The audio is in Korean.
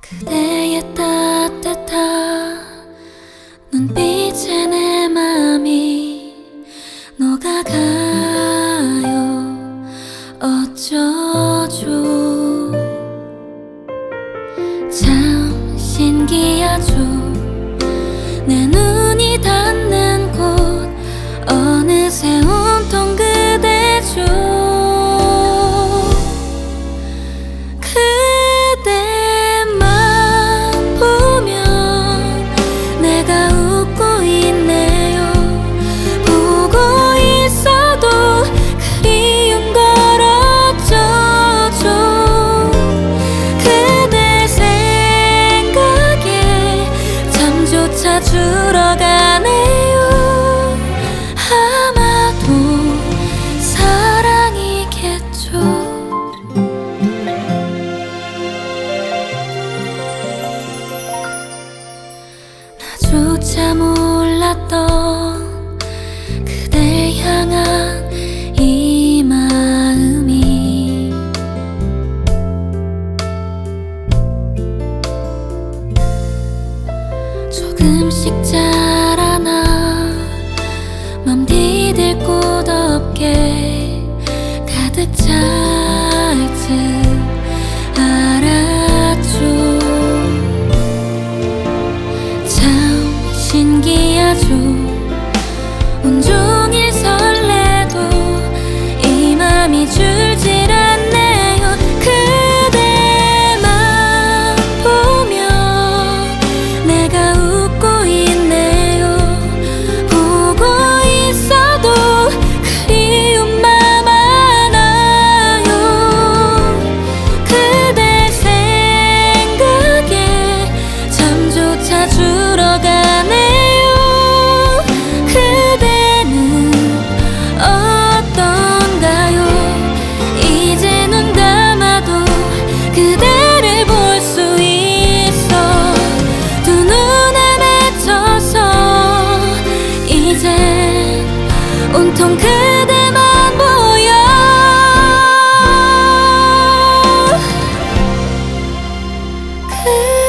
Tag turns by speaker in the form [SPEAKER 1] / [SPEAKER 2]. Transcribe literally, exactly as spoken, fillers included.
[SPEAKER 1] 그대의 따뜻한 눈빛에 내 맘이 녹아가요. 어쩌죠. 참 신기하죠. 내 눈이 닿는 곳 어느새 온통 그대죠. 찾으러 가네요. 아마도 사랑이겠죠. 나조차 몰랐던 그댈 향한 이 마음이 조금씩 자라나 맘 디딜 곳 없게 가득 찰 듯 알았죠. 참 신기하죠. 온종일 설레도 이 맘이 줄질 않네요. 그대만 보면 내가 웃고 있네요. 보고 있어도 그리움만 많아요. 그대 생각에 잠조차 줄어 가네요. 그대는 어떤가요? 이제 눈 감아도 그대를 볼 수 있어. 두 눈에 맺혀서 이젠 온통 그대만 보여. 그